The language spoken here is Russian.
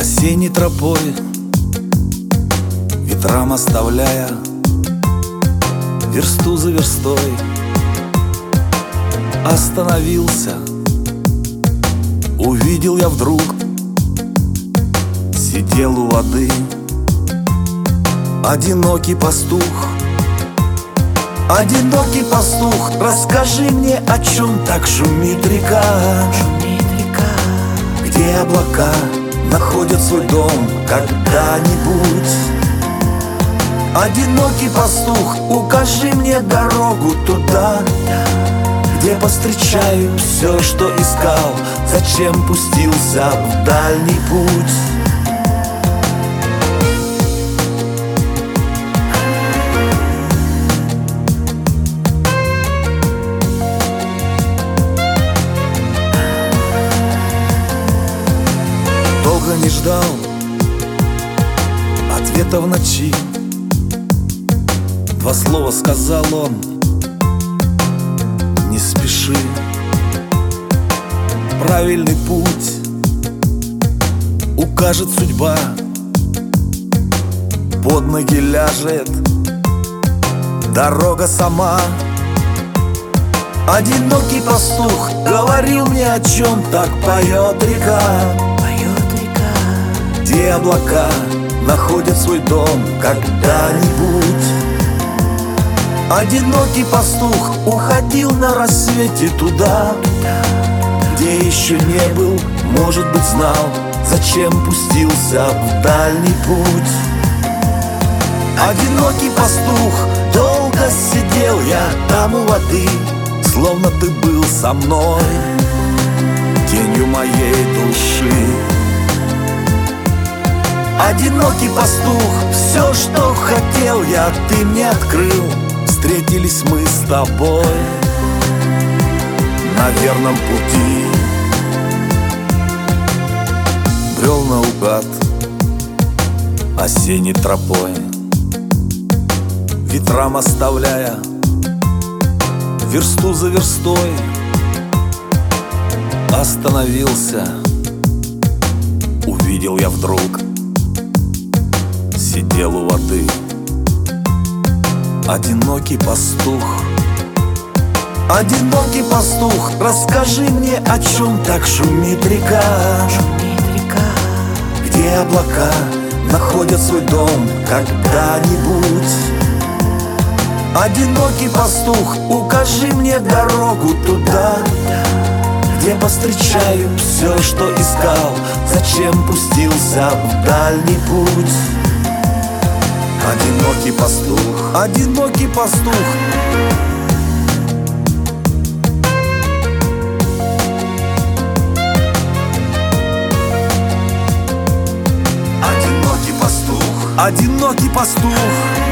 Осенней тропой, ветрам оставляя версту за верстой, остановился. Увидел я вдруг, сидел у воды одинокий пастух. Одинокий пастух, расскажи мне, о чем так шумит река? Где облака находят свой дом когда-нибудь? Одинокий пастух, укажи мне дорогу туда, где повстречаю все, что искал. Зачем пустился в дальний путь? Долго не ждал ответа в ночи. Два слова сказал он: не спеши. Правильный путь укажет судьба, под ноги ляжет дорога сама. Одинокий пастух говорил мне, о чем так поет река. Где облака находят свой дом когда-нибудь? Одинокий пастух уходил на рассвете туда, где еще не был, может быть, знал, зачем пустился в дальний путь. Одинокий пастух, долго сидел я там у воды, словно ты был со мной, тенью моей души. Одинокий пастух, все, что хотел я, ты мне открыл. Встретились мы с тобой на верном пути. Брел наугад осенней тропой, ветрам оставляя версту за верстой, остановился. Увидел я вдруг, сидел у воды одинокий пастух. Одинокий пастух, расскажи мне, о чем так шумит река? Где облака находят свой дом когда-нибудь? Одинокий пастух, укажи мне дорогу туда, где повстречаю все, что искал. Зачем пустился в дальний путь? Одинокий пастух, одинокий пастух. Одинокий пастух, одинокий пастух.